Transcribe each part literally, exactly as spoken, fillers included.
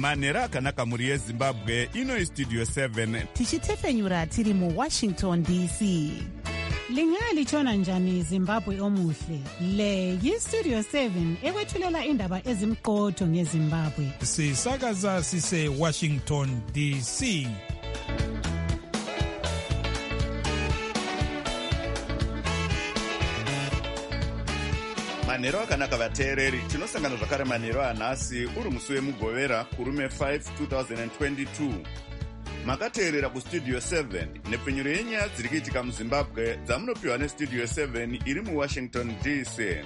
manhero akanaka mhuri yezimbabwe. Ino istudio seven tichitefenyura tiri muwashington D C. Lingalitshona njani Zimbabwe omuhle? Le yistudio seven ekwethulela indaba ezimqotho ngeZimbabwe. Sisakaza sise Washington D C. manhero akanaka vateereri. Tinosangana zvakare manhero anhasi uri musi wemugovera kurume five twenty twenty-two. Makateerera kustudio seven nepfenyuro yenyaya dziri kuitika muzimbabwe dzamunopiwa nestudio seven iri muwashington D C.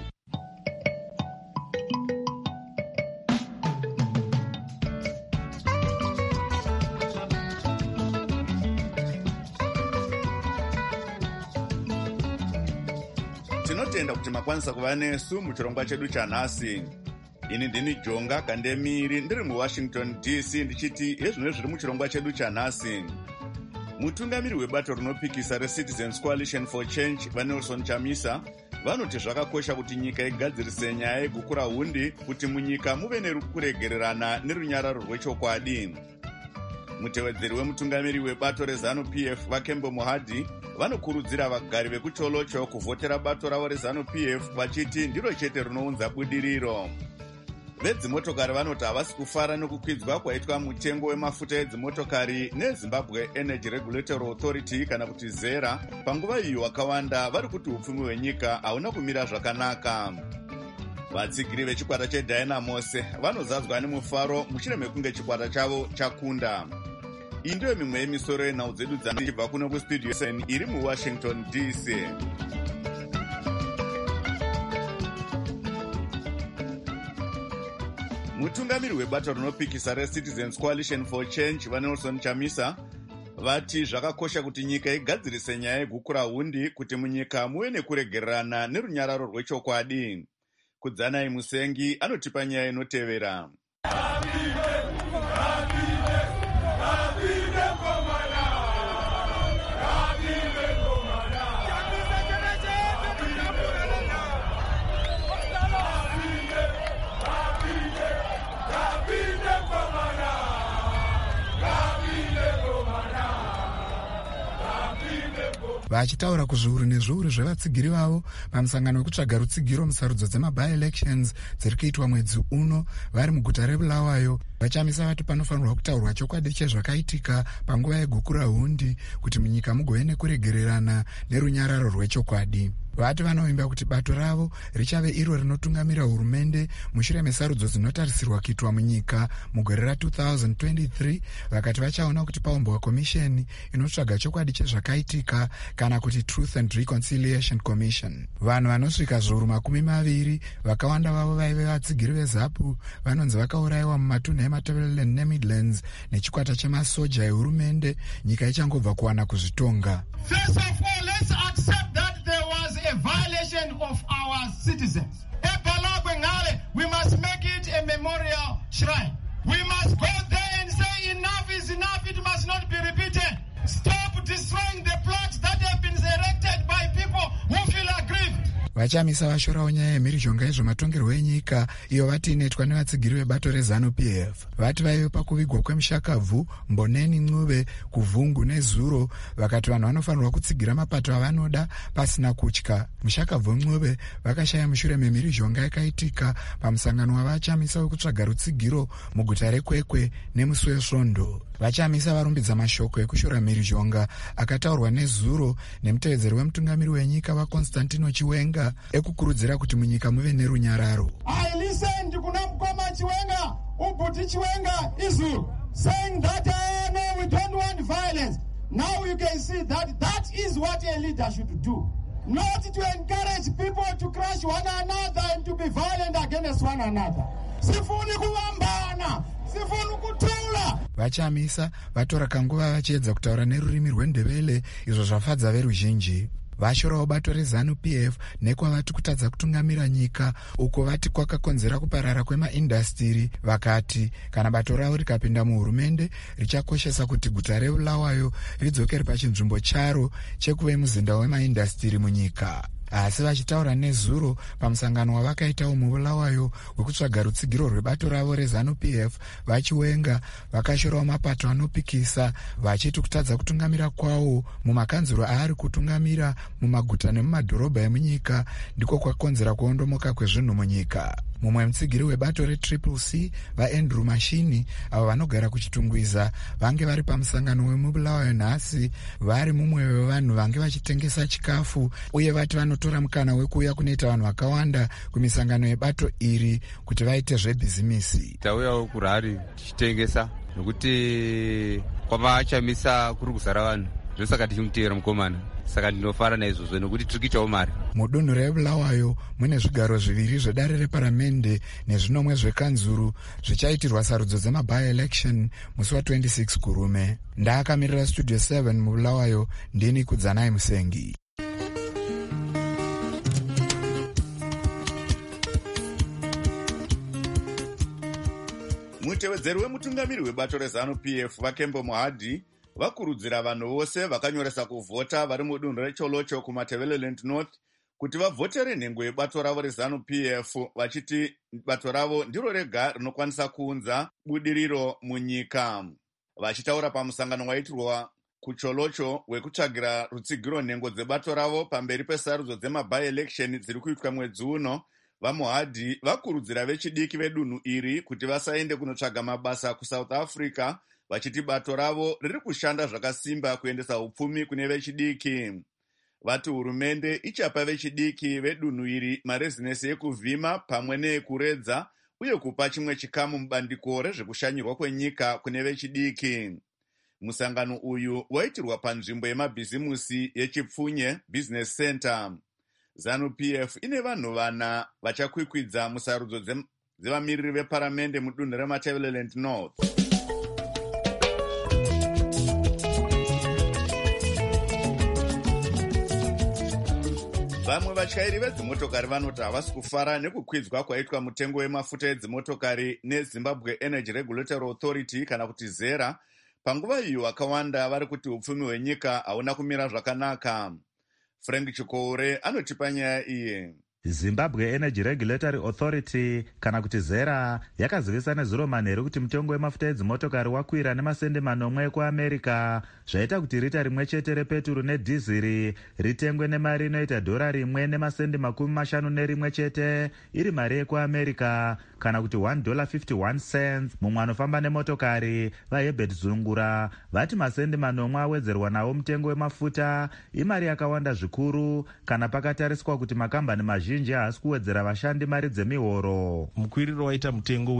Tinotenda kuti makwanisa kuva nesu muchirongwa chedu chanhasi. Ini ndini Jonga Kandemiri ndiri muWashington D C ndichiti hezvino zviri muchirongwa chedu chanhasi. Mutungamiri webato rinopikisa reCitizens Coalition for Change vaNelson Chamisa vanoti zvakakosha kuti nyika igadzirise nyaya yegukura hundi kuti munyika muve nekuregererana nerunyararo rwechokwadi. Mutevedzeri wemutungamiri webato reZanu-P F Vakembo Mohadi vanokurudzira vagari vekucholocho kuvhotera bato ravo reZanu-P F vachiti ndiro chete rinounza budiriro. Vedzimotokari vanoti havasi kufara nokukwidzwa kwaitwa mutengo wemafuta edzimotokari neZimbabwe Energy Regulatory Authority kana kuti ZERA. Panguva iyo wakawanda vari kuti upfumi hwenyika hauna kumira zvakanaka. Vatsigiri vechikwata cheDynamos vanozadzwa nemufaro mushure mekunge chikwata chavo chakunda. Iyi ndiyo mimwe yemisoro yenhau dzedu dzanobva kuno kustudio seven iri muWashington D C. Mutungamiri webato rinopikisa reCitizens Coalition for Change vaNelson Chamisa vati zvakakosha kuti nyika igadzirise nyaya yegukura hundi kuti munyika muve nekuregererana nerunyararo rwechokwadi. Kudzanai Musengi anotipa nyaya inotevera. Vachitaura kuzviuru nezviuru zvevatsigiri vavo pamusangano wekutsvaga rutsigiro musarudzo dzemabi-elections dziri kuitwa mwedzi uno vari muguta reBulawayo, Vachamisa vati panofanirwa kutaurwa chokwadi chezvakaitika panguva yegukura hundi kuti munyika mugove nekuregererana nerunyararo rwechokwadi. Vati vanovimba kuti bato ravo richave iro rinotungamira hurumende mushure mesarudzo dzinotarisirwa kuitwa munyika mugore ra two thousand twenty-three. Vakati vachaona kuti paumbwa komisheni inotsvaga chokwadi chezvakaitika kana kuti Truth and Reconciliation Commission. Vanhu vanosvika zviuru makumi maviri vakawanda vavo vaive vatsigiri veZAPU vanonzi vakaurayiwa mumatunhu eMatabeleland neMidlands nechikwata chemasoja ehurumende nyika ichangobva kuwana kuzvitonga. First of all, let's accept that there was a violation of our citizens. We must make it a memorial shrine. We must go there and say enough is enough, it must not be repeated. Stop destroying the plots that have been erected by people who feel aggrieved. Vachamisa vashorawo nyaya yemhirizhonga yezvematongerwo enyika iyo vati inoitwa nevatsigiri vebato reZanu-P F. Vati vaive pakuvigwa kwemushakabvu, Mboneni, Ncube, Kuvhungu neZuro. Vakati vanhu vanofanirwa kutsigira mapato avanoda pasina kutya. Mushakabvu Ncube vakashaya mushure memhirizhonga yakaitika pamusangano wavachamisa wekutsvaga rutsigiro muguta reKwekwe nemusi weSvondo. Vachamisa varumbidza mashoko ekushora mhirizhonga akataurwa neZuro nemutevedzeri wemutungamiri wenyika vaConstantino Chiwenga ekukurudzira kuti munyika muve nerunyararo. I listened to kuna mukoma Chiwenga, ubuti Chiwenga Izulu, saying that uh, no, we don't want violence. Now you can see that that is what a leader should do. Not to encourage people to crush one another and to be violent against one another. Sifuni kuvambana, sifuni kutula. Vachamisa vatora kanguva vachiedza kutaura nerurimi rwendevele izvo zvafadza veruzhinji. Vashorawo bato reZanu-P F nekwavati kutadza kutungamira nyika uko vati kwakakonzera kuparara kwemaindastiri. Vakati kana bato ravo rikapinda muhurumende richakoshesa kuti guta reBulawayo ridzokere pachinzvimbo charo chekuve muzinda wemaindastiri munyika. asi vachitaura nezuro pamusangano wavakaitawo mubulawayo wekutsvaga rutsigiro rwebato ravo rezanu P F, vachiwenga vakashorawo mapato anopikisa, vachiti kutadza kutungamira kwawo mumakanzuro aari kutungamira mumaguta nemumadhorobha emunyika ndiko kwakonzera kuondomoka kwezvinhu munyika. Mumwe mutsigiri webato retriple C vaAndrew Mashini, avo vanogara kuchitungwiza, vange vari pamusangano wemubulawayo nhasi, vari mumwe wevanhu vange vachitengesa chikafu, uye vati vanotora mukana wekuuya kunoita vanhu vakawanda kumisangano yebato iri kuti vaite zvebhizimisi. Tauyawo kuRari tichitengesa nokuti kwavachamisa kuri kuzara vanhu, ndosaka tichimuteera mukomana, saka ndinofara naizvozvo nokuti tiri kuitawo mari. Mudunhu rebulawayo mune zvigaro zviviri zvedare reparamende nezvinomwe zvekanzuru zvichaitirwa sarudzo dzemabi-election musi wa26 kurume. Ndaakamirira studio seven mubulawayo, ndini Kudzanai Musengi. Mutevedzeri wemutungamiri webato rezanu P F vaKembo Mohadhi vakurudzira vanhu vose vakanyoresa kuvhota vari mudunhu reCholocho kuMatabeleland North kuti vavhotere nhengo yebato ravo rezanu P F, vachiti bato ravo ndiro rega rinokwanisa kuunza budiriro munyika. Vachitaura pamusangano waitirwa kuCholocho wekutsvagira rutsigiro nhengo dzebato ravo pamberi pesarudzo dzemabi-election dziri kuitwa mwedzi uno, vaMohadhi vakurudzira vechidiki vedunhu iri kuti vasaende kunotsvaga mabasa kuSouth Africa, vachiti bato ravo riri kushanda zvakasimba kuendesa upfumi kune vechidiki. Vati hurumende ichapa vechidiki vedunhu iri marezinesi ekuvhima pamwe neekuredza uye kupa chimwe chikamu mubandiko rezvekushanyirwa kwenyika kune vechidiki. Musangano uyu waitirwa panzvimbo yemabhizimusi yeChipfunye Business Center. ZANU P F ine vanhu vana vachakwikwidza musarudzo dzevamiriri veparamende mudunhu reMatabeleland North. Vamwe vatyairi vedzimotokari vanoti havasi kufara nekukwidzwa kwaitwa mutengo wemafuta edzimotokari neZimbabwe Energy Regulatory Authority kana kuti ZERA, panguva iyo vakawanda vari kuti upfumi hwenyika hauna kumira zvakanaka. Frank Chikoure anotipa nyaya iye. Zimbabwe Energy Regulatory Authority kana kuti ZERA yakazivisa nezuro manheru kuti mutengo wemafuta edzimotokari wakwira nemasende manomwe kuAmerica, zvaita kuti rita rimwe chete repeturu nedhiziri ritengwe nemari inoita dhora rimwe nemasende makumi mashanu nerimwe chete, iri mari yekuAmerica, kana kuti one dollar fifty-one cents. Mumwe anofamba nemotokari vaHebert Zungura vati masende manomwe awedzerwa nawo mutengo wemafuta imari yakawanda zvikuru kana pakatariswa kuti makambani mazhinji haasi kuwedzera vashandi mari dzemihoro. Mukwiriro waita mutengo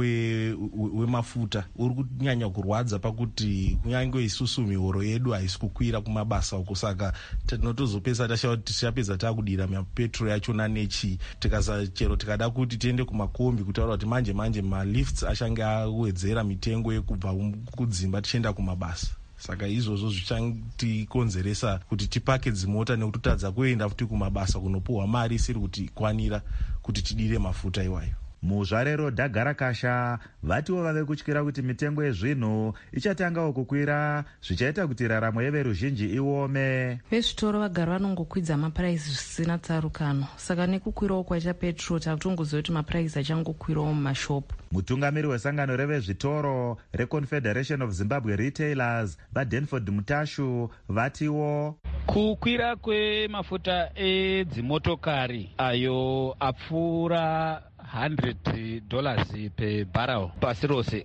wemafuta we uri kunyanya kurwadza pakuti kunyange isusu mihoro yedu haisi kukwira kumabasa uko, saka tinotozopesa tashauri tichapedza takudira mapetrol yachona nechi tikasachero tikada kuti tiende kumakombi kutaura kuti manje manje malifts achange awedzera mitengo yekubva kudzimba tichienda kumabasa. Saka izvozvo zvichatikonzeresa kuti tipake dzimota nekutotadza kuenda futi kumabasa kunopuhwa mari isiri kuti kwanira kuti tidire mafuta iwayo. Muzvarero Dhagarakasha vatiwo vave kutyira kuti mitengo yezvinhu ichatangawo kukwira, zvichaita kuti raramo yeveruzhinji iome. Vezvitoro vagara vanongokwidza mapuraisi zvisina tsarukano, saka nekukwirawo kwaita petrol takutongoziva kuti mapuraisi achangokwirawo mumashopu. Mutungamiri wesangano revezvitoro reConfederation of Zimbabwe Retailers vaDenford Mutashu vatiwo kukwira kwemafuta edzimotokari ayo apfuura one hundred dollars per barrel pasi rose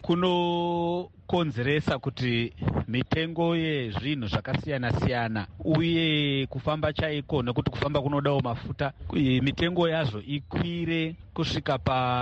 kunokonzeresa kuti mitengo yezvinhu zvakasiyana-siyana uye kufamba chaiko, nekuti kufamba kunodawo mafuta, mitengo yazvo ikwire kusvika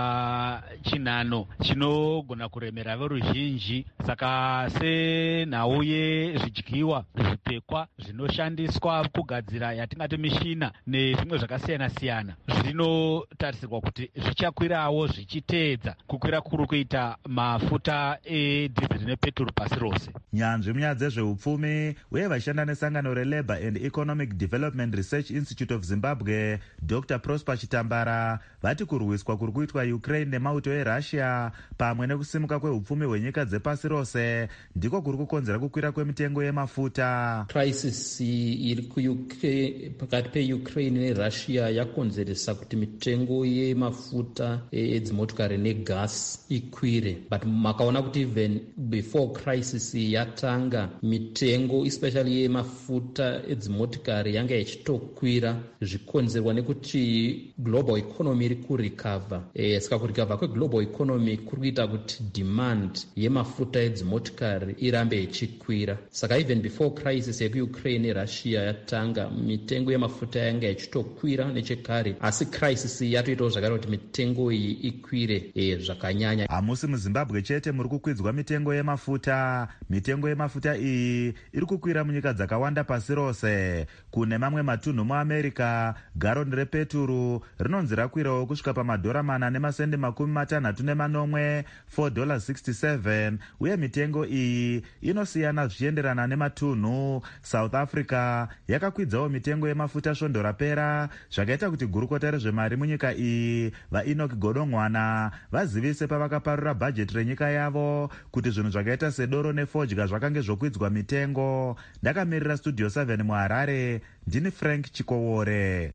pachinhano chinogona kuremera veruzhinji. Saka senhau yezvidyiwa, zvipfekwa zvinoshandiswa kugadzira yatingati mishina nezvimwe zvakasiyana-siyana zvinotarisirwa kuti zvichakwirawo zvichiteedza kukwira kuri kuita mafuta edhizeri motokari nepeturu pasi rose. Nyanzvi munyaya dzezveupfumi uye vashanda nesangano relabour and economic development research institute of zimbabwe Dr Prosper Chitambara vati kurwiswa kuri kuitwa Ukraine nemauto erussia pamwe nekusimuka kweupfumi hwenyika dzepasi rose ndiko kuri kukonzera kukwira kwemitengo yemafuta. Crisis iri pakati peukraine nerussia yakonzeresa kuti mitengo yemafuta edzimotokari negasi ikwire, but makaona kuti even before crisis yatanga mitengo especially yemafuta edzimotokari yanga ichitokwira zvikonzerwa nekuti global economy iri kurecover. E, saka kurecover kweglobal economy kuri kuita kuti demand yemafuta edzimotokari irambe ichikwira. Saka even before crisis yekuukraine nerussia yatanga mitengo yemafuta yanga ichitokwira nechekare, asi crisis yatoitawo zvakare kuti mitengo iyi ikwire e, zvakanyanya. Hamusi muzimbabwe chete muri kukwidzwa mitengo yemafuta. Mitengo yemafuta iyi iri kukwira munyika dzakawanda pasi rose. Kune mamwe matunhu muamerica garoni repeturu rinonzi rakwirawo kusvika pamadhora mana nemasendi makumi matanhatu nemanomwe four dollars sixty-seven, uye mitengo iyi inosiyana zvichienderana nematunhu. South Africa yakakwidzawo mitengo yemafuta svondo rapera, zvakaita kuti gurukota rezvemari munyika iyi vaEnoch Godongwana vazivise pavakaparura bhajeti renyika yavo kuti zvinhu zvakaita sedoro nefodya zvakange zvokwidzwa mitengo. Ndakamirira studio seven muHarare, ndini Frank Chikowore.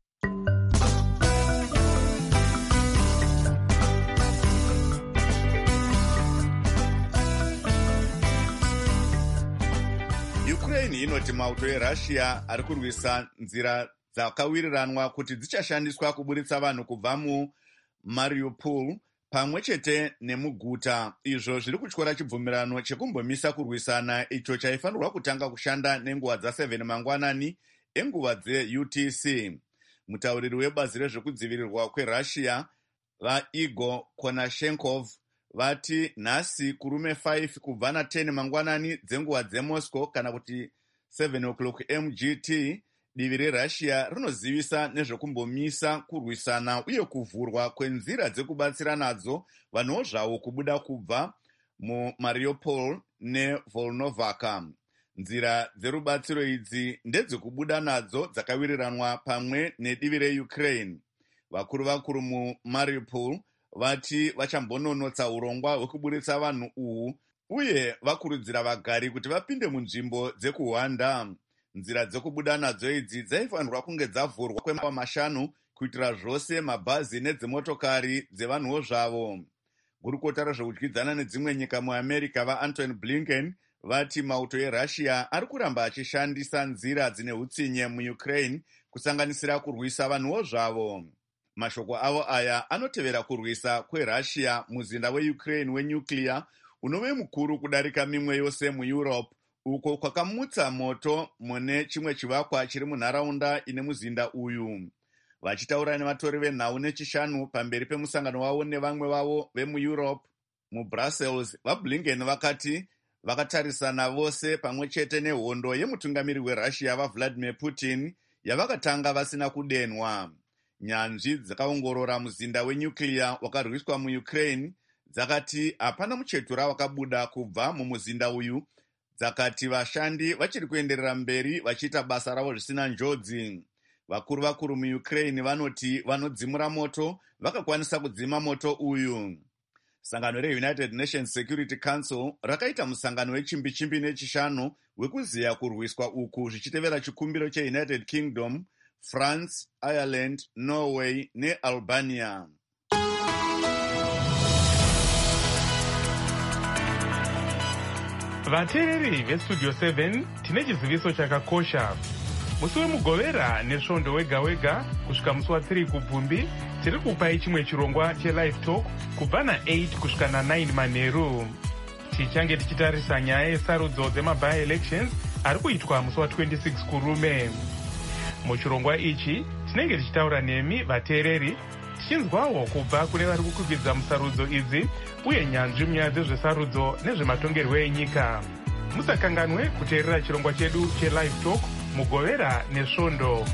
Ukraine inoti mauto erussia ari kurwisa nzira dzakawiriranwa kuti dzichashandiswa kuburitsa vanhu kubva muMariupol pamwe chete nemuguta. Izvo zviri kutyora chibvumirano chekumbomisa kurwisana icho chaifanirwa kutanga kushanda nenguva dza7 mangwanani enguva dze-U T C. Mutauriri webazi rezvekudzivirirwa kwerussia vaIgor Konashenkov vati nhasi kurume five kubva na10 mangwanani dzenguva dzeMoscow kana kuti seven o'clock M G T, divi rerussia rinozivisa nezvekumbomisa kurwisana uye kuvhurwa kwenzira dzekubatsira nadzo vanhuwo zvavo kubuda kubva muMariupol neVolnovaka. Nzira dzerubatsiro idzi ndedzekubuda nadzo dzakawiriranwa pamwe nedivi reUkraine. Vakuru vakuru muMariupol vati vachambononotsa urongwa hwekuburitsa vanhu uhu uye vakurudzira vagari kuti vapinde munzvimbo dzekuhwanda. Nzira dzekubuda nadzo idzi dzaifanirwa kunge dzavhurwa kwemawa mashanu kuitira zvose mabhazi nedzimotokari dzevanhuwo zvavo. Gurukota rezvekudyidzana nedzimwe nyika muAmerica vaAntony Blinken vati mauto erussia ari kuramba achishandisa nzira dzine utsinye muUkraine kusanganisira kurwisa vanhuwo zvavo. Mashoko avo aya anotevera kurwisa kwerussia muzinda weUkraine wenuclear unove mukuru kudarika mimwe yose muEurope, uko kwakamutsa moto mune chimwe chivakwa chiri munharaunda ine muzinda uyu. Vachitaura nevatori venhau nechishanu pamberi pemusangano wavo nevamwe vavo vemuEurope muBrussels, vaBlinken vakati vakatarisana vose pamwe chete nehondo yemutungamiri werussia vaVladimir Putin yavakatanga vasina kudenwa. Nyanzvi dzakaongorora muzinda wenuclear wakarwiswa muUkraine dzakati hapana muchetura wakabuda kubva mumuzinda uyu, dzakati vashandi vachiri kuenderera mberi vachiita basa ravo zvisina njodzi. Vakuru vakuru muUkraine vanoti vanodzimura moto vakakwanisa kudzima moto uyu. Sangano reUnited Nations Security Council rakaita musangano wechimbi-chimbi nechishanu wekuziya kurwiswa uku zvichitevera chikumbiro cheUnited Kingdom, France, Ireland, Norway neAlbania. Vateereri vestudio seven tine chiziviso chakakosha. Musi wemugovera nesvondo wega wega kusvika musi wa3 kubvumbi tiri kupai chimwe chirongwa chelive talk kubva na8 kusvika na9 manheru. Tichange tichitarisa nyaya yesarudzo dzemaby elections ari kuitwa musi wa26 kurume. Muchirongwa ichi tinenge tichitaura nemi vateereri tichinzwawo kubva kune vari kukwikwidzwa musarudzo idzi uye nyanzvi munyaya dzezvesarudzo nezvematongerwo enyika. Musakanganwe kuteerera chirongwa chedu chelive talk mugovera nesvondo.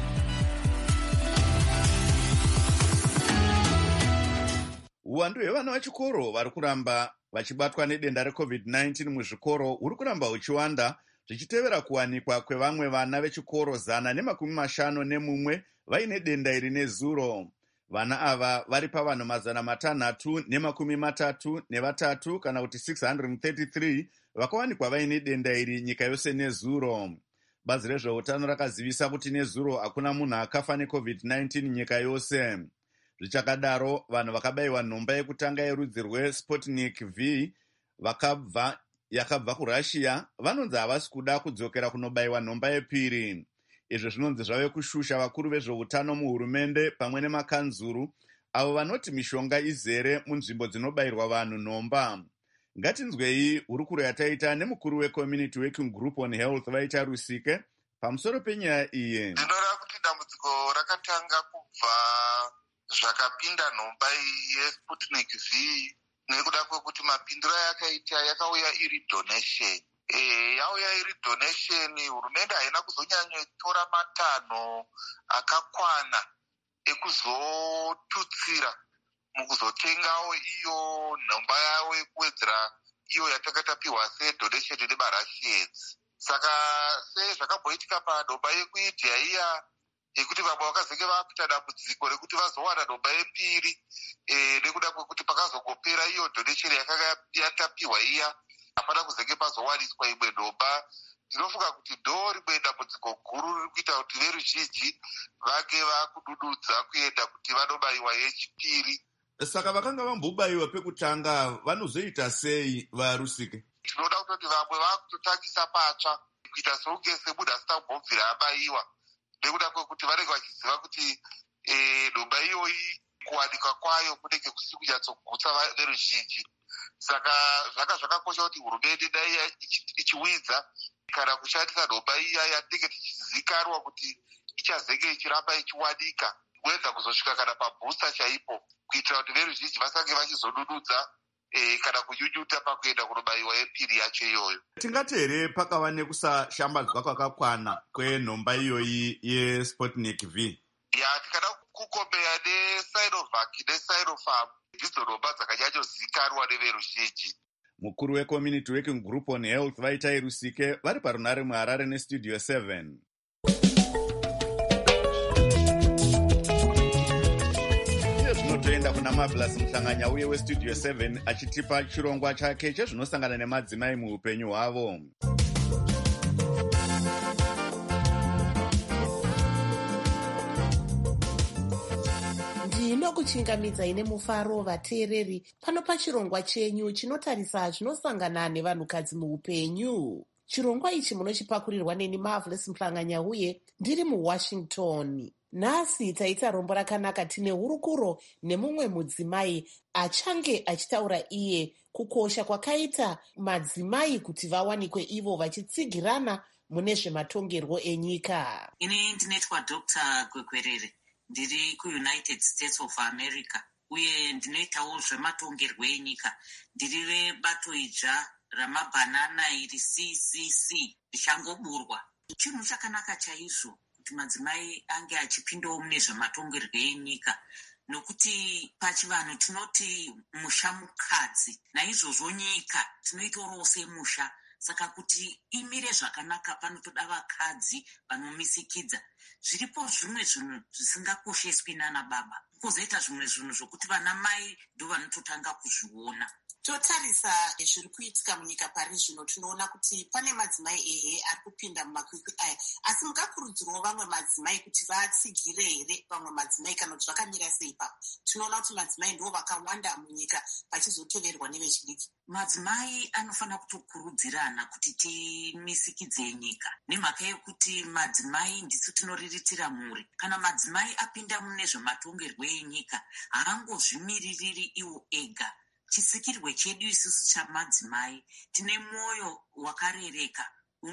Uwandu hwevana vechikoro vari kuramba vachibatwa nedenda recovid nineteen muzvikoro huri kuramba huchiwanda, zvichitevera kuwanikwa kwevamwe vana vechikoro zana nemakumi mashanu nemumwe vaine denda iri nezuro. Vana ava vari pavanhu mazana matanhatu nemakumi matatu nevatatu kana kuti six hundred thirty-three vakawanikwa vaine denda iri nyika yose nezuro. Bazi rezveutano rakazivisa kuti nezuro hakuna munhu akafa necovid nineteen nyika yose. Zvichakadaro, vanhu vakabayiwa nhomba yekutanga yerudzi rweSputnik V vakabva yakabva kuRussia vanonzi havasi kuda kudzokera kunobayiwa nhomba yepiri. Izvi zvinonzi zvave kushusha vakuru vezveutano muhurumende pamwe nemakanzuru avo vanoti mishonga izere munzvimbo dzinobayirwa vanhu nhomba. Ngatinzwei hurukuro yataita nemukuru weCommunity Working Group on Health vaita Rusike pamusoro penyaya iyi. Ndinoda kuti dambudziko rakatanga kubva zvakapinda nhomba yeSputnik V nekuda kwekuti mapindiro yakaita yakauya iri donation. E, yauya iri donation, hurumende haina kuzonyanyotora matanho akakwana ekuzotutsira mukuzotengawo iyo nhomba yawo yekuwedzera iyo yatakatapiwa sedonation nevaRussians. Saka sezvakamboitika panhomba yekuindia iya yekuti vamwe vakazenge vakuita dambudziko rekuti vazowana nhomba yepiri e, nekuda kwekuti pakazongopera iyo donation yakanga yatapiwa iya hapana kuzenge pazowaniswa imwe nhomba. Ndinofunga kuti ndo rimwe dambudziko guru riri kuita kuti veruzhinji vange vakudududza kuenda kuti vanobayiwa yechipiri. Saka vakanga vambobayiwa pekutanga vanozoita sei vaRusike? Tinoda kutoti vamwe vakutotangisa patsva kuita sokunge semunhu asina kumbobvira abayiwa nekuda kwekuti vanenge vachiziva kuti nhomba iyoyi kuwanikwa kwayo kunenge kusiri kunyatsogutsa veruzhinji. Saka zvanga zvakakosha kuti hurumende dai ichiwidza kana kushandisa nhomba iya yatinenge tichizikanwa kuti ichazenge ichiramba ichiwanika kuedza kuzosvika kana pabhusta chaipo kuitira kuti veruzhinji vasange vachizodududza e, kana kunyunyuta pakuenda kunobayiwa yepiri yacho iyoyo. Tingati here pakava nekusashambadzwa kwakakwana kwenhomba iyoyi yeSputnik V? Ya, tikada kukombeya neSinovac neSinopharm ndidzo nhomba dzakanyanyozikanwa neveruzhinji. Mukuru weCommunity Working Group on Health vaita Rusike vari parunare muHarare neStudio seven. Iyo zvinotoenda kuna Marvelous Muhlanganya uye weStudio seven achitipa chirongwa chake chezvinosangana nemadzimai muupenyu hwavo. Ndinokuchingamidzai nemufaro vateereri pano pachirongwa chenyu chinotarisa zvinosangana nevanhukadzi muupenyu. Chirongwa ichi munochipakurirwa neni Marvelous Muhlanganya uye ndiri muWashington. Nhasi taita rombo rakanaka tine hurukuro nemumwe mudzimai achange achitaura iye kukosha kwakaita madzimai kuti vawanikwe ivo vachitsigirana mune zvematongerwo enyika. Ini ndinoitwa Doctor Kwekwerere, ndiri kuUnited States of America uye ndinoitawo zvematongerwo enyika. Ndiri vebato idzva ramabhanana iri C C C richangoburwa. Chinhu chakanaka chaizvo kuti madzimai ange achipindawo mune zvematongerwo enyika, nokuti pachivanhu tinoti musha mukadzi, naizvozvo nyika tinoitorawo semusha. Saka kuti imire zvakanaka panotoda vakadzi vanomisikidza. Zviripo zvimwe zvinhu zvisingakosheswi nana baba, kozoita zvimwe zvinhu zvokuti vana mai ndo vanototanga kuzviona. Totarisa zviri kuitika munyika pari zvino, tinoona kuti pane madzimai ehe ari kupinda mumakwikwi aya, asi mukakurudzirwawo vamwe madzimai kuti vatsigire here vamwe madzimai kana kuti vakamira sei papo? Tinoona kuti madzimai ndo vakawanda munyika vachizoteverwa nevechidiki. Madzimai anofanira kutokurudzirana kuti timisikidze nyika, nemhaka yekuti madzimai ndisu tinoriritira mhuri. Kana madzimai apinda mune zvematongerwo enyika haangozvimiririri iwo ega. Chisikirwe chedu isusu chamadzimai, tine mwoyo wakarereka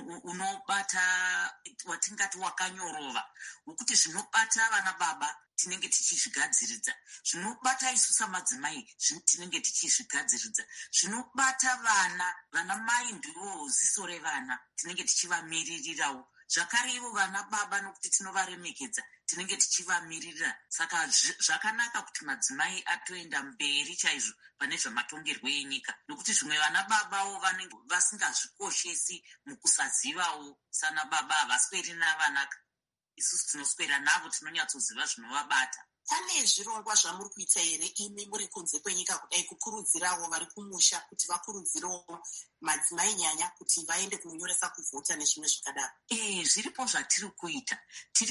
unobata, watingati wakanyorova, wokuti zvinobata vana baba tinenge tichizvigadziridza, zvinobata isusu madzimai tinenge tichizvigadziridza, zvinobata vana, vana mai ndivo ziso revana, tinenge tichivamiririrawo. zvakare ivo vana baba nokuti tinovaremekedza tinenge tichivamirira. Saka zvakanaka kuti madzimai atoenda mberi chaizvo pane zvamatongerwo enyika, nokuti zvimwe vana babavo vanenge vasingazvikoshesi mukusazivawo. Sana baba havasweri navanaka, isusu tinoswera navo, tinonyatsoziva zvinovabata. Pane zvirongwa zvamuri kuita here imi muri kunze kwenyika kudai kukurudzirawo vari kumusha kuti vakurudzirewo madzimai nyanya kuti vaende kunonyoresa kuvhota nezvimwe zvakadaro? Eh, zviripo zvatiri kuita. Tiri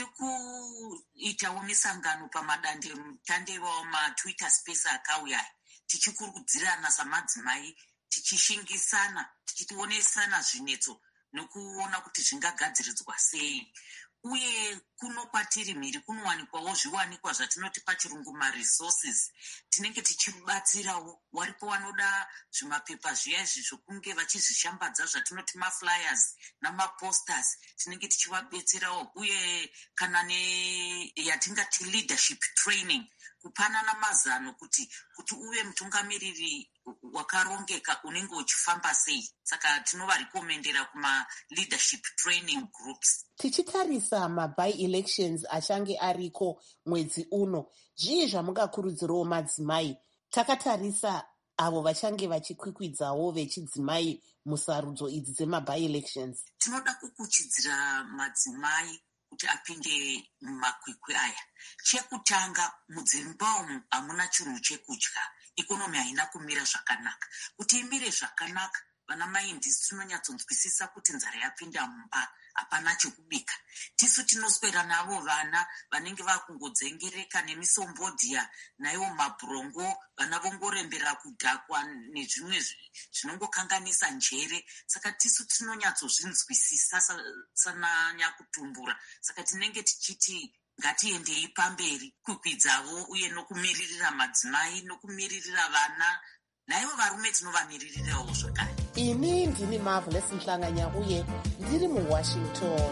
kuitawo misangano pamadande mutande wamatwitter space akauya, tichikurudzirana samadzimai, tichishingisana, tichionesana zvinetso nokuona kuti zvingagadziridzwa sei. Uye kuno kwatiri mhiri kunowanikwawo zviwanikwa zvatinoti pachirungu maresources. Tinenge tichibatsirawo waripo wanoda zvimapepa zviya izvi zvokunge vachizvishambadza zvatinoti maflyers namaposters, tinenge tichivabetserawo. Uye kana neyatingati leadership training, kupanana mazano kuti kuti uve mutungamiriri wakarongeka unenge uchifamba sei. Saka tinovarekomendera kuma leadership training groups. Tichitarisa maby-elections achange ariko mwedzi uno, zvii zvamungakurudzirawo madzimai? Takatarisa avo vachange vachikwikwidzawo vechidzimai musarudzo idzi dzemaby-elections. Tinoda kukuchidzira madzimai kuti apinde mumakwikwi aya. Chekutanga, mudzimba umu hamuna chinhu chekudya, ikonomi haina kumira zvakanaka. Kuti imire zvakanaka, vana mai ndisi tinonyatsonzwisisa kuti nzara yapinda mumba, hapana chekubika. Tisu tinoswera navo vana vanenge vakungodzengereka nemisombodhia naiwo mabhurongo, vana vongorembera kudhakwa nezvimwe zvinongokanganisa njere. Saka tisu tinonyatsozvinzwisisa sananya kutumbura. Saka tinenge tichiti ngatiendei pamberi kukwidzavo uye nokumiririra madzimai nokumiririra vana, naivo varume tinovamiririrawo zvakare. Ini ndini Marvelous Mhlanga-Nyahuye, ndiri muWashington.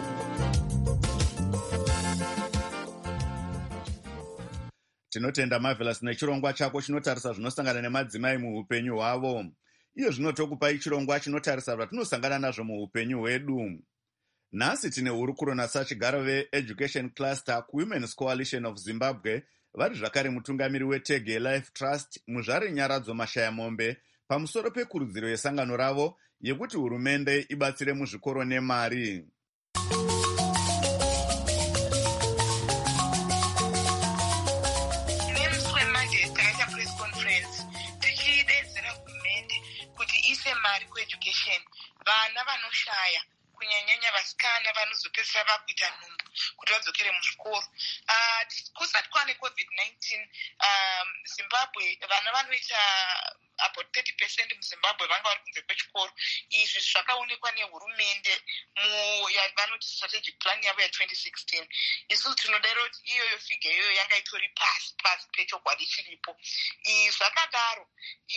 Tinotenda Marvelous nechirongwa chako chinotarisa zvinosangana nemadzimai muupenyu hwavo. Iyo zvinotokupai chirongwa chinotarisa zvatinosangana nazvo muupenyu hwedu. Nhasi tine hurukuro nasachigaro veEducation Cluster kuWomen's Coalition of Zimbabwe, vari zvakare mutungamiri weTege Life Trust muzvare Nyaradzo Mashayamombe, pamusoro pekurudziro yesangano ravo yekuti hurumende ibatsire muzvikoro nemari. Nemusi weMonday takaita press conference tichidedzera hurumende kuti ise mari kueducation. Vana vanoshaya kunyanyanya vasikana vanozopedzisira vakuita nhumbu kuti vadzokere muzvikoro. Uh, kusati kwane covid nineteen, um, Zimbabwe vana vanoita about thirty percent muZimbabwe vanga vari kunze kwechikoro. Izvi zvakaonekwa nehurumende muyavanoti strategic plan yavo ya20 sixteen. Isusu tinodaro kuti iyoyo figa iyoyo yanga itori pasi pasi pechokwadi chiripo. Zvakadaro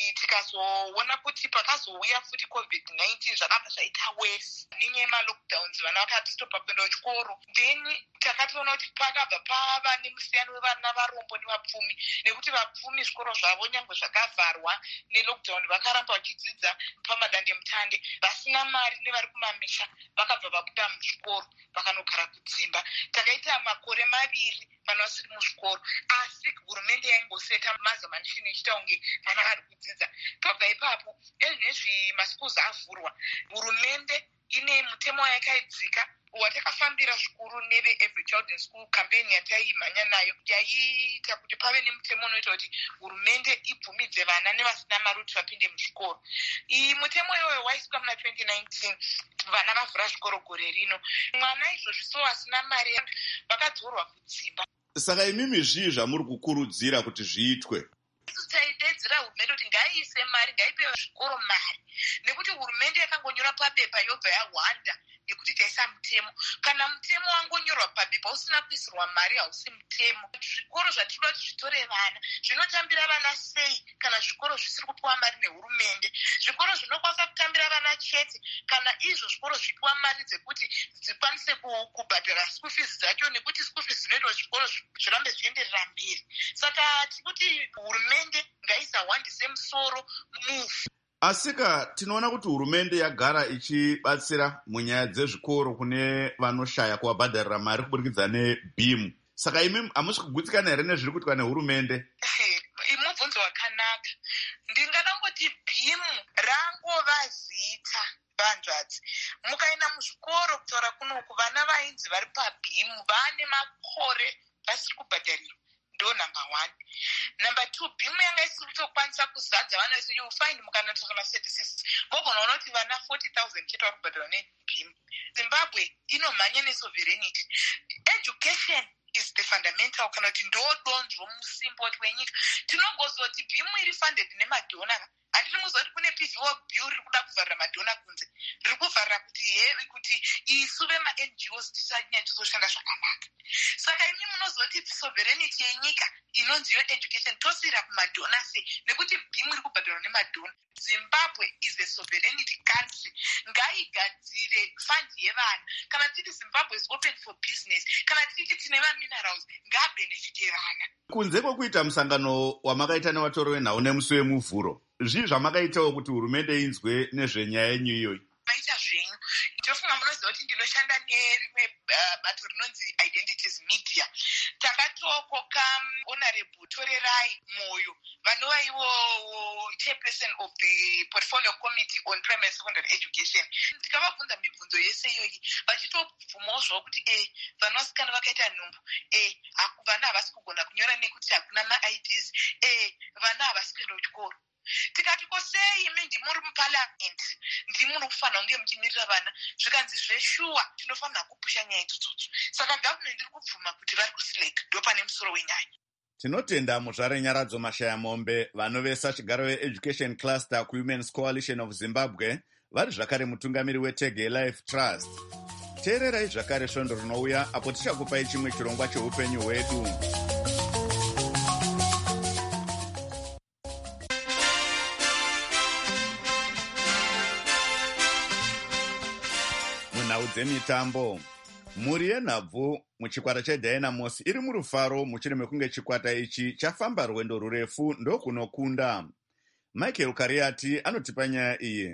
tikazoona kuti pakazouya futi covid nineteen zvakabva zvaita worse nenyaya yemalockdowns, vana vakatistopa kuenda kuchikoro. Then takatoona kuti pakabva pava nemusiyano wevana varombo nevapfumi, nekuti vapfumi zvikoro zvavo nyangwe zvakavharwa nelockdown vakaramba vachidzidza pamadande mutande. Vasina mari nevari kumamisha vakabva vabuda muzvikoro vakanogara kudzimba. Takaita makore maviri vana vasiri muzvikoro, asi hurumende yaingoseta mazamanishini ichita kunge vana vari kudzidza. Pabva ipapo ezvinezvi maschools avhurwa, hurumende ine mutemo yakaidzika watakafambira zvikuru neve Every Child in School campaign yataimhanya nayo, yaiita kuti pave nemutemo unoita kuti hurumende ibvumidze vana nevasina mari kuti vapinde muzvikoro. Iyi mutemo iyoyo waiswa muna twenty nineteen, vana vavhura zvikoro gore rino. Mwana izvozvi so asina mari vakadzorwa kudzimba. Saka imimi zvii zvamuri kukurudzira kuti zviitwe? Taidedzera hurumende kuti ngaiise mari, ngaipe zvikoro mari, nekuti hurumende yakangonyora papepa yobva yahwanda nekuti taisa mutemo. Kana mutemo wangonyorwa papepa usina kuisirwa mari hausi mutemo. Zvikoro zvatinoda kuti zvitore vana zvinotambira vana sei kana zvikoro zvisiri kupiwa mari nehurumende? Zvikoro zvinokwanisa kutambira vana chete kana izvo zvikoro zvipiwa mari dzekuti dzikwanise kubhadhara school fees dzacho, nekuti school fees dzinoita kuti zvikoro zvirambe zvienderera mberi. Saka tikuti hurumende ngaisahwandise musoro mufu. asika tinoona kuti hurumende yagara ichibatsira munyaya dzezvikoro kune vanoshaya kuvabhadharira mari kuburikidza nebhimu. Saka imi hamusi kugutsikana here nezviri kuitwa nehurumende? Mubvunzo wakanaka. Ndinganangoti bhimu rangova zita vanzvadzi. Mukaenda muzvikoro kutaura kunoku vana vainzi vari pabhimu vane makore vasiri kubhadharirwa. Ndo number one. Number two, bhimu yanga isiri kutokwanisa kuzadza vana vese. You find mukanatsoka statistics mogona kuona kuti vana forty thousand chete vari kubhadharwa nebhimu. Zimbabwe inomhanya nesovereignty. Education is the fundamental kana kuti ndodonzvo musimboti wenyika. Tinongozoti bhimu iri funded nemadhona. Handiri muzoti kune P V O bill riri kuda kuvharira madhona kunze. Riri kuvharira kuti hevi kuti isu vema-N G Os tisanyanya tizoshanda zvakanaka. Saka imi munozoti sovereignty yenyika inonzi yo education tosira kumadhona sei nekuti bhimu iri kubhadharwa nemadhona. Zimbabwe is a sovereignty country. Ngaigadzire fund yevana. Kana titi Zimbabwe is open for business. Kana titi tine vaminerals ngabenefite vana. Kunze kwokuita musangano wamakaita nevatoro venhau nemusi wemuvhuro, zvii zvamakaitawo kuti hurumende inzwe nezvenyaya yenyu iyoyi? Maita zvenyu. Tofunga munoziva kuti ndinoshanda nerimwe bato rinonzi Identities Media. Takatokoka Honorable Torerai Moyo vanova ivo chairperson of the portfolio committee on primary secondary education. Tikavabvunza mibvunzo yese iyoyi vachitobvumawo zvavo kuti e vanasikana vakaita nhumbu, e vana havasi kugona kunyora nekuti hakuna ma-I Ds, e vana havasi kuenda kuchikoro. Tikati kosei imi ndimuri muparliament ndimuri kufanira kunge muchimirira vana zvikanzi zveshuwa tinofanira kupusha nyaya idzodzo. Saka gavhumende iri kubvuma kuti vari kusileka ndopane musoro wenyaya. Tinotenda muzvare nyaradzo Mashaya Mombe vanovesa chigaro veeducation cluster kuWomen's Coalition of Zimbabwe vari zvakare mutungamiri weTege Life Trust. Teererai zvakare svondo rinouya apo tichakupai chimwe chirongwa cheupenyu hwedu. Munhau dzemitambo, mhuri yenhabvu muchikwata cheDynamos iri murufaro mushure mekunge chikwata ichi chafamba rwendo rurefu ndokunokunda. Michael Kariati anotipa nyaya iyi.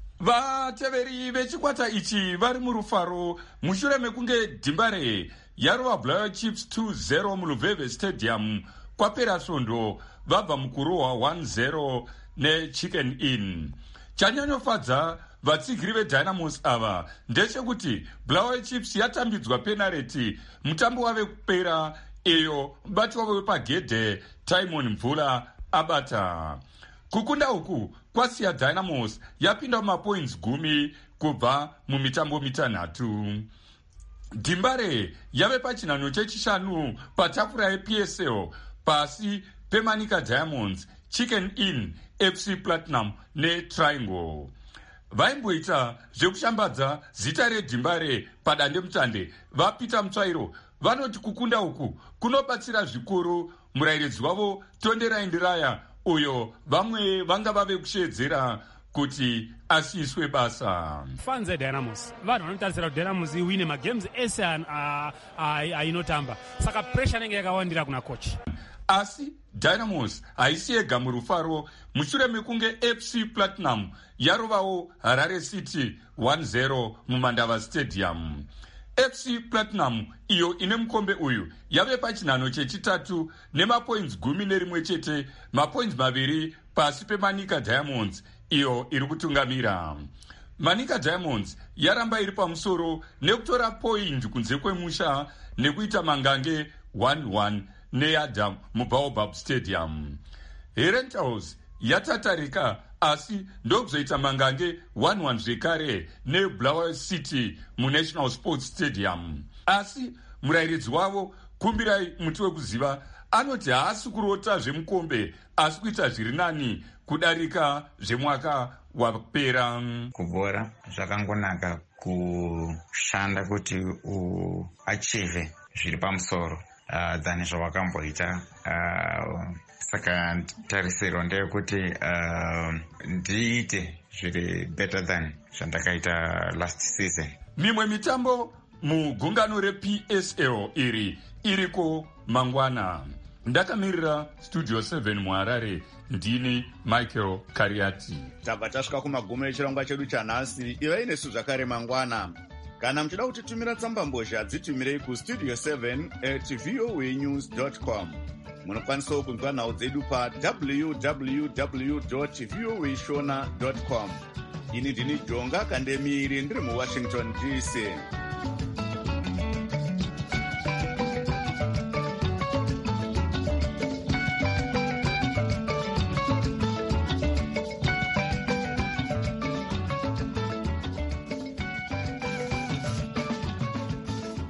Vateveri vechikwata ichi vari murufaro mushure mekunge Dimbare yarova Blair Chiefs two zero muLuveve Stadium kwapera svondo vabva mukurohwa one zero neChicken Inn. Chanyanyofadza vatsigiri veDynamos ava ndechekuti Blair Chiefs yatambidzwa penalty mutambo wave kupera iyo mubati wavo wepagedhe Timon Mvula abata. Kukunda uku kwasiya Dynamos yapinda mapoints gumi kubva mumitambo mitanhatu. Dimbare yave pachinhanho chechishanu patafura yeP S L pasi peManika Diamonds, Chicken Inn, F C Platinum neTriangle. Vaimboita zvekushambadza zita reDimbare padandemutande vaPeter Mutsvairo vanoti kukunda uku kunobatsira zvikuru murairidzi wavo Tonderai Ndiraya uyo vamwe vanga vave kushedzera kuti asiyiswe basa. Fans eDynamos vanhu vanotarisira kuti Dynamos iwine magames ese ainotamba, saka pressure inenge yakawandira kuna coach. Asi Dynamos haisi yega murufaro mushure mekunge F C Platinum yarovawo Harare City one zero muMandava Stadium. F C Platinum iyo ine mukombe uyu yave pachinhanho chechitatu nemapoints gumi nerimwe chete, mapoints maviri pasi peManika Diamonds iyo iri kutungamira. Manika Diamonds yaramba iri pamusoro nekutora point kunze kwemusha nekuita mangange one one neYada muBaobab Stadium. Herentals yatatarika asi ndokuzoita mangange one one zvekare neBlair City muNational Sports Stadium. Asi murairidzi wavo Kumbirai Muti Wekuziva anoti haasi kurota zvemukombe asi kuita zviri nani kudarika zvemwaka wapera. Kubhora zvakangonaka kushanda kuti uachieve zviri pamusoro uh, dzane zvawakamboita uh, saka tarisiro ndeyekuti uh, ndiite zviri better than zvandakaita last season. Mimwe mitambo mugungano reP S L iri iriko mangwana. ndakamirira studio seven muharare ndini Michael Kariati. tabva tasvika kumagumo echirongwa chedu chanhasi. ivai nesu zvakare mangwana. Kana muchida kutitumira tsambambozha dzitumirei kustudio seven at voa news dot com. Munokwanisawo kunzwa nhau dzedu pa w w w dot voa shona dot com. Ini ndini Jonga Kandemiri ndiri muWashington D C.